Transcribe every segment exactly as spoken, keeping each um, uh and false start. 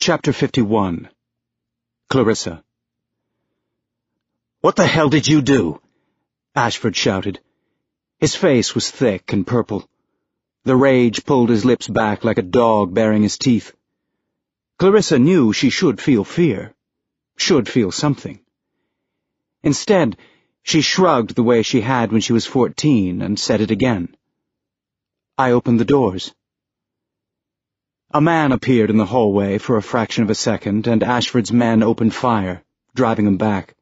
Chapter fifty-one. Clarissa. "What the hell did you do?" Ashford shouted. His face was thick and purple. The rage pulled his lips back like a dog baring his teeth. Clarissa knew she should feel fear, should feel something. Instead, she shrugged the way she had when she was fourteen and said it again. "I opened the doors." A man appeared in the hallway for a fraction of a second, and Ashford's men opened fire, driving him back.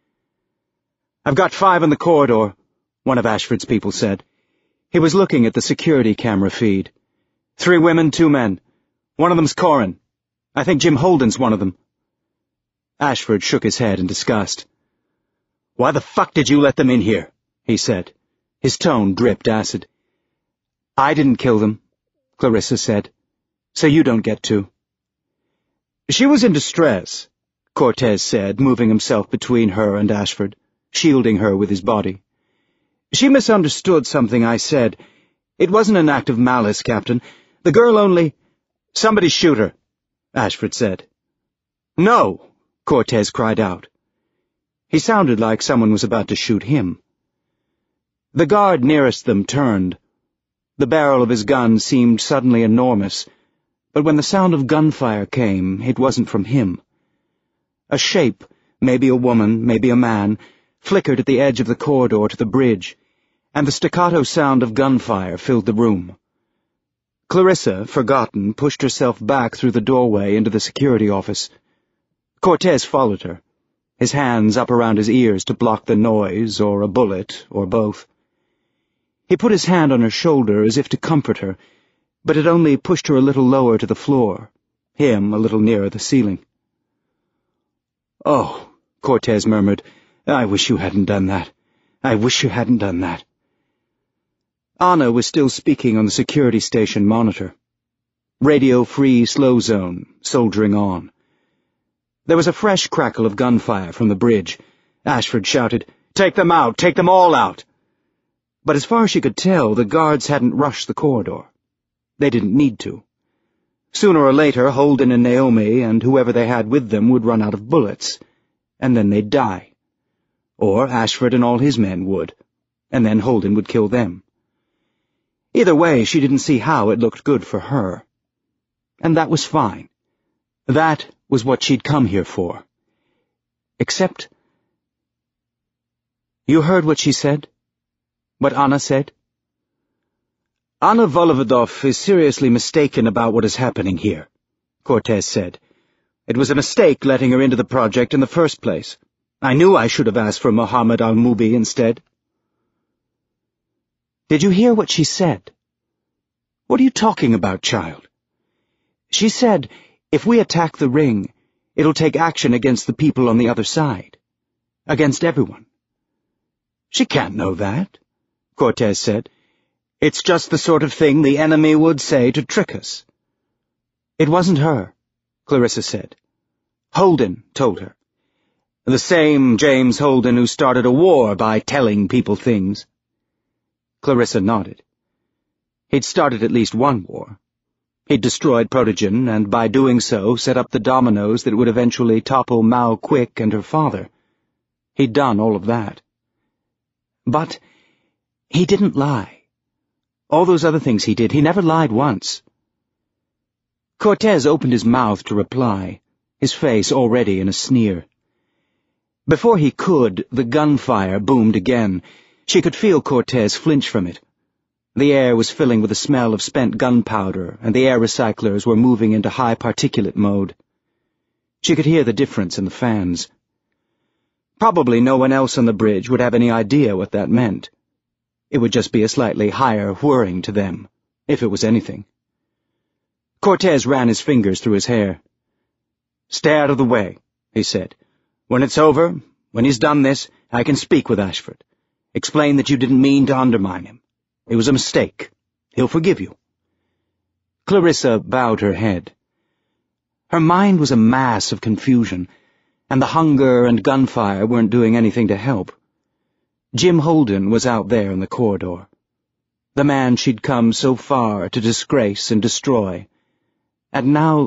"I've got five in the corridor," one of Ashford's people said. He was looking at the security camera feed. "Three women, two men. One of them's Corin. I think Jim Holden's one of them." Ashford shook his head in disgust. "Why the fuck did you let them in here?" he said. His tone dripped acid. "I didn't kill them," Clarissa said. "So you don't get to." "She was in distress," Cortez said, moving himself between her and Ashford, shielding her with his body. "She misunderstood something I said. It wasn't an act of malice, Captain. The girl only—" "Somebody shoot her," Ashford said. "No!" Cortez cried out. He sounded like someone was about to shoot him. The guard nearest them turned. The barrel of his gun seemed suddenly enormous, but when the sound of gunfire came, it wasn't from him. A shape, maybe a woman, maybe a man, flickered at the edge of the corridor to the bridge, and the staccato sound of gunfire filled the room. Clarissa, forgotten, pushed herself back through the doorway into the security office. Cortez followed her, his hands up around his ears to block the noise, or a bullet, or both. He put his hand on her shoulder as if to comfort her, but it only pushed her a little lower to the floor, him a little nearer the ceiling. "Oh," Cortez murmured, "I wish you hadn't done that. I wish you hadn't done that." Anna was still speaking on the security station monitor. Radio-free slow zone, soldiering on. There was a fresh crackle of gunfire from the bridge. Ashford shouted, "Take them out! Take them all out!" But as far as she could tell, the guards hadn't rushed the corridor. They didn't need to. Sooner or later, Holden and Naomi and whoever they had with them would run out of bullets, and then they'd die. Or Ashford and all his men would, and then Holden would kill them. Either way, she didn't see how it looked good for her. And that was fine. That was what she'd come here for. Except— "You heard what she said? What Anna said?" "Anna Volovodov is seriously mistaken about what is happening here," Cortez said. "It was a mistake letting her into the project in the first place. I knew I should have asked for Mohammed al-Mubi instead." "Did you hear what she said?" "What are you talking about, child?" "She said, if we attack the ring, it'll take action against the people on the other side. Against everyone." "She can't know that," Cortez said. "It's just the sort of thing the enemy would say to trick us." "It wasn't her," Clarissa said. "Holden told her. The same James Holden who started a war by telling people things." Clarissa nodded. He'd started at least one war. He'd destroyed Protogen, and by doing so set up the dominoes that would eventually topple Mao Quick and her father. He'd done all of that. But he didn't lie. All those other things he did, he never lied once. Cortez opened his mouth to reply, his face already in a sneer. Before he could, the gunfire boomed again. She could feel Cortez flinch from it. The air was filling with the smell of spent gunpowder, and the air recyclers were moving into high particulate mode. She could hear the difference in the fans. Probably no one else on the bridge would have any idea what that meant. It would just be a slightly higher whirring to them, if it was anything. Cortez ran his fingers through his hair. "Stay out of the way," he said. "When it's over, when he's done this, I can speak with Ashford. Explain that you didn't mean to undermine him. It was a mistake. He'll forgive you." Clarissa bowed her head. Her mind was a mass of confusion, and the hunger and gunfire weren't doing anything to help. Jim Holden was out there in the corridor. The man she'd come so far to disgrace and destroy. And now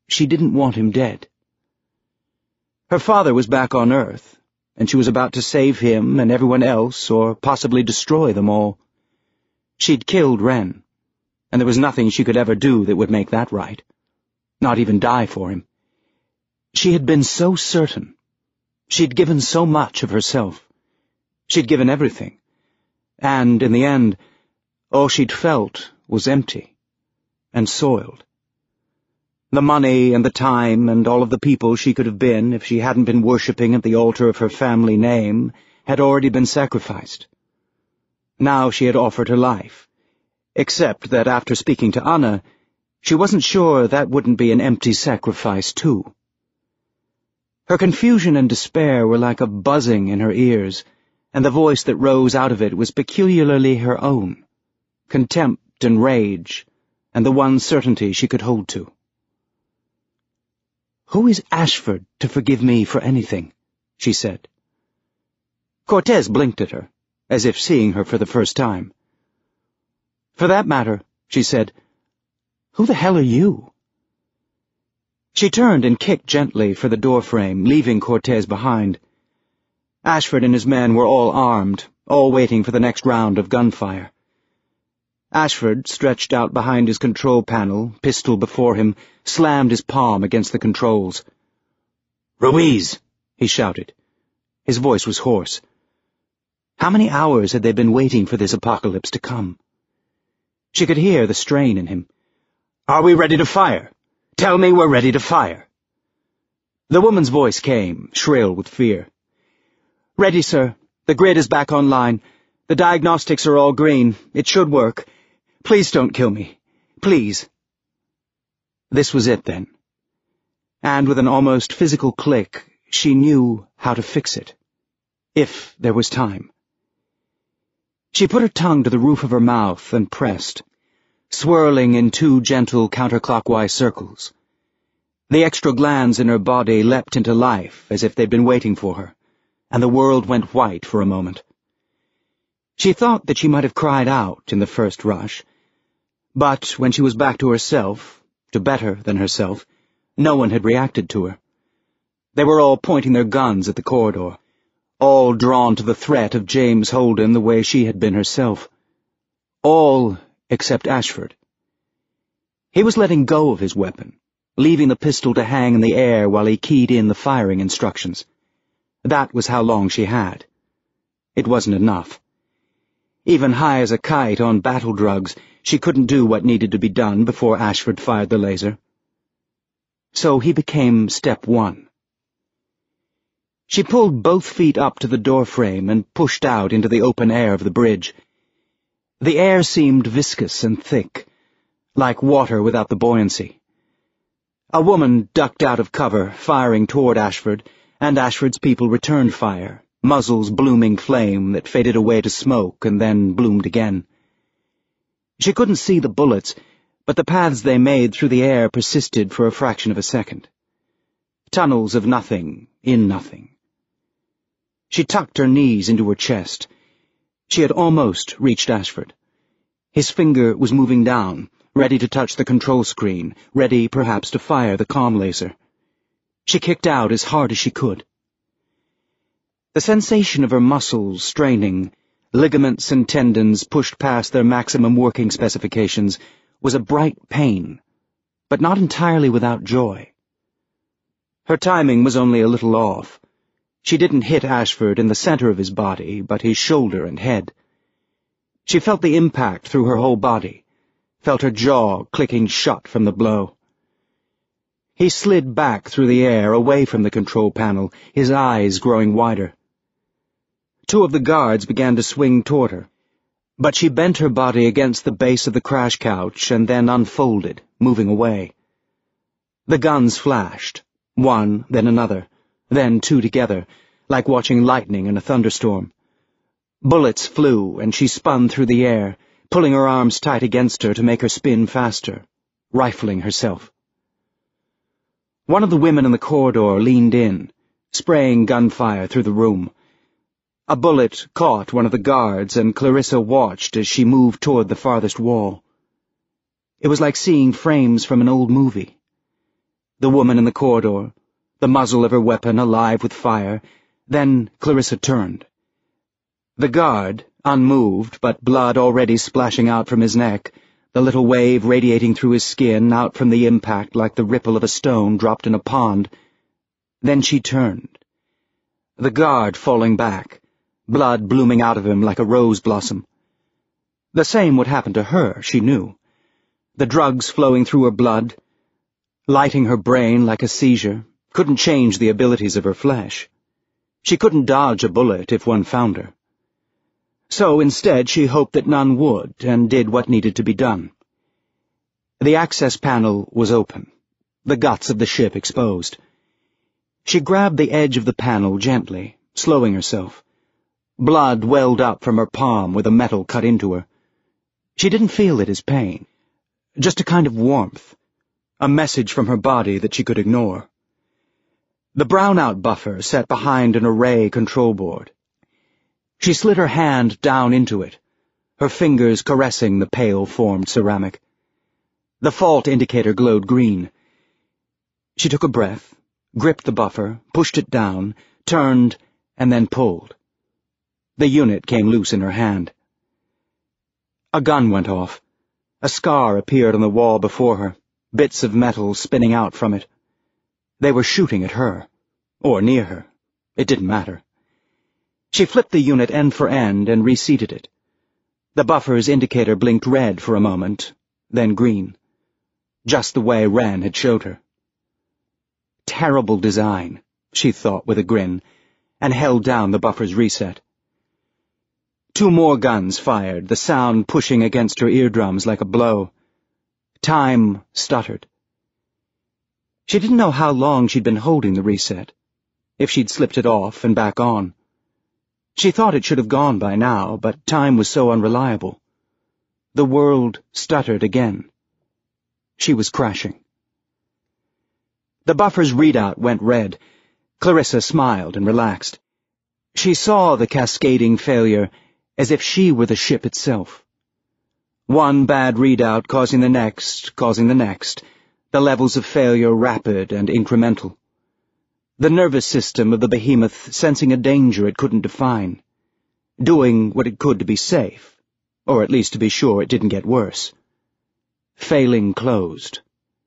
she didn't want him dead. Her father was back on Earth, and she was about to save him and everyone else, or possibly destroy them all. She'd killed Wren, and there was nothing she could ever do that would make that right. Not even die for him. She had been so certain. She'd given so much of herself. She'd given everything. And, in the end, all she'd felt was empty and soiled. The money and the time and all of the people she could have been if she hadn't been worshipping at the altar of her family name had already been sacrificed. Now she had offered her life, except that after speaking to Anna, she wasn't sure that wouldn't be an empty sacrifice too. Her confusion and despair were like a buzzing in her ears, and the voice that rose out of it was peculiarly her own, contempt and rage, and the one certainty she could hold to. "Who is Ashford to forgive me for anything?" she said. Cortez blinked at her, as if seeing her for the first time. "For that matter," she said, "who the hell are you?" She turned and kicked gently for the doorframe, leaving Cortez behind. Ashford and his men were all armed, all waiting for the next round of gunfire. Ashford, stretched out behind his control panel, pistol before him, slammed his palm against the controls. "Ruiz!" he shouted. His voice was hoarse. How many hours had they been waiting for this apocalypse to come? She could hear the strain in him. "Are we ready to fire? Tell me we're ready to fire." The woman's voice came, shrill with fear. "Ready, sir. The grid is back online. The diagnostics are all green. It should work. Please don't kill me. Please." This was it, then. And with an almost physical click, she knew how to fix it. If there was time. She put her tongue to the roof of her mouth and pressed, swirling in two gentle counterclockwise circles. The extra glands in her body leapt into life as if they'd been waiting for her, and the world went white for a moment. She thought that she might have cried out in the first rush, but when she was back to herself, to better than herself, no one had reacted to her. They were all pointing their guns at the corridor, all drawn to the threat of James Holden the way she had been herself. All except Ashford. He was letting go of his weapon, leaving the pistol to hang in the air while he keyed in the firing instructions. That was how long she had. It wasn't enough. Even high as a kite on battle drugs, she couldn't do what needed to be done before Ashford fired the laser. So he became step one. She pulled both feet up to the doorframe and pushed out into the open air of the bridge. The air seemed viscous and thick, like water without the buoyancy. A woman ducked out of cover, firing toward Ashford, and Ashford's people returned fire, muzzles blooming flame that faded away to smoke and then bloomed again. She couldn't see the bullets, but the paths they made through the air persisted for a fraction of a second. Tunnels of nothing, in nothing. She tucked her knees into her chest. She had almost reached Ashford. His finger was moving down, ready to touch the control screen, ready perhaps to fire the comm laser. She kicked out as hard as she could. The sensation of her muscles straining, ligaments and tendons pushed past their maximum working specifications, was a bright pain, but not entirely without joy. Her timing was only a little off. She didn't hit Ashford in the center of his body, but his shoulder and head. She felt the impact through her whole body, felt her jaw clicking shut from the blow. He slid back through the air, away from the control panel, his eyes growing wider. Two of the guards began to swing toward her, but she bent her body against the base of the crash couch and then unfolded, moving away. The guns flashed, one, then another, then two together, like watching lightning in a thunderstorm. Bullets flew, and she spun through the air, pulling her arms tight against her to make her spin faster, rifling herself. One of the women in the corridor leaned in, spraying gunfire through the room. A bullet caught one of the guards, and Clarissa watched as she moved toward the farthest wall. It was like seeing frames from an old movie. the woman in the corridor, the muzzle of her weapon alive with fire. Then Clarissa turned. The guard, unmoved, but blood already splashing out from his neck, the little wave radiating through his skin out from the impact like the ripple of a stone dropped in a pond. Then she turned. The guard falling back, blood blooming out of him like a rose blossom. The same would happen to her, she knew. The drugs flowing through her blood, lighting her brain like a seizure, couldn't change the abilities of her flesh. She couldn't dodge a bullet if one found her. So instead she hoped that none would, and did what needed to be done. The access panel was open, the guts of the ship exposed. She grabbed the edge of the panel gently, slowing herself. Blood welled up from her palm where the metal cut into her. She didn't feel it as pain, just a kind of warmth, a message from her body that she could ignore. The brownout buffer sat behind an array control board. She slid her hand down into it, her fingers caressing the pale-formed ceramic. The fault indicator glowed green. She took a breath, gripped the buffer, pushed it down, turned, and then pulled. The unit came loose in her hand. A gun went off. A scar appeared on the wall before her, bits of metal spinning out from it. They were shooting at her, or near her. It didn't matter. She flipped the unit end for end and reseated it. The buffer's indicator blinked red for a moment, then green, just the way Wren had showed her. Terrible design, she thought with a grin, and held down the buffer's reset. Two more guns fired, the sound pushing against her eardrums like a blow. Time stuttered. She didn't know how long she'd been holding the reset, if she'd slipped it off and back on. She thought it should have gone by now, but time was so unreliable. The world stuttered again. She was crashing. The buffer's readout went red. Clarissa smiled and relaxed. She saw the cascading failure as if she were the ship itself. One bad readout causing the next, causing the next, the levels of failure rapid and incremental. The nervous system of the behemoth sensing a danger it couldn't define, doing what it could to be safe, or at least to be sure it didn't get worse. Failing closed.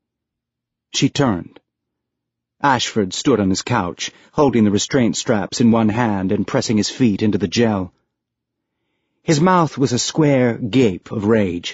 She turned. Ashford stood on his couch, holding the restraint straps in one hand and pressing his feet into the gel. His mouth was a square gape of rage.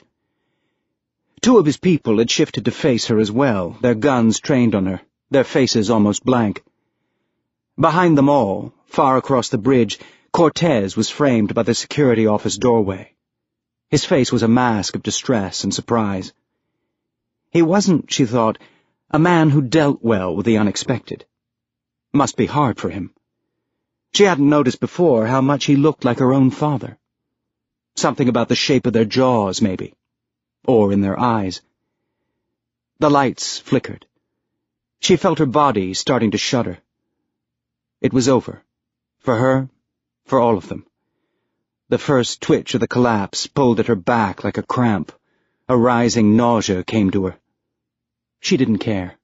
Two of his people had shifted to face her as well, their guns trained on her, their faces almost blank. Behind them all, far across the bridge, Cortez was framed by the security office doorway. His face was a mask of distress and surprise. He wasn't, she thought, a man who dealt well with the unexpected. Must be hard for him. She hadn't noticed before how much he looked like her own father. Something about the shape of their jaws, maybe. Or in their eyes. The lights flickered. She felt her body starting to shudder. It was over. For her, for all of them. The first twitch of the collapse pulled at her back like a cramp. A rising nausea came to her. She didn't care.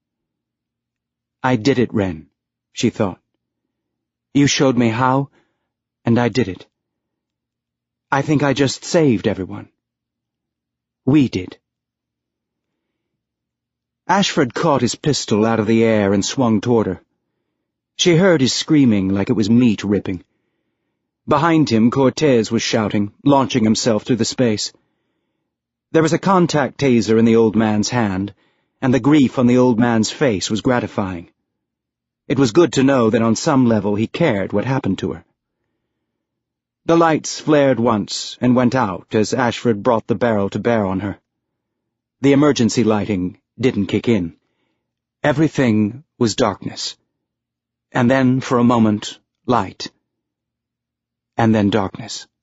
I did it, Wren, she thought. You showed me how, and I did it. I think I just saved everyone. We did. Ashford caught his pistol out of the air and swung toward her. She heard his screaming like it was meat ripping. Behind him, Cortez was shouting, launching himself through the space. There was a contact taser in the old man's hand, and the grief on the old man's face was gratifying. It was good to know that on some level he cared what happened to her. The lights flared once and went out as Ashford brought the barrel to bear on her. The emergency lighting didn't kick in. Everything was darkness. And then, for a moment, light. And then darkness.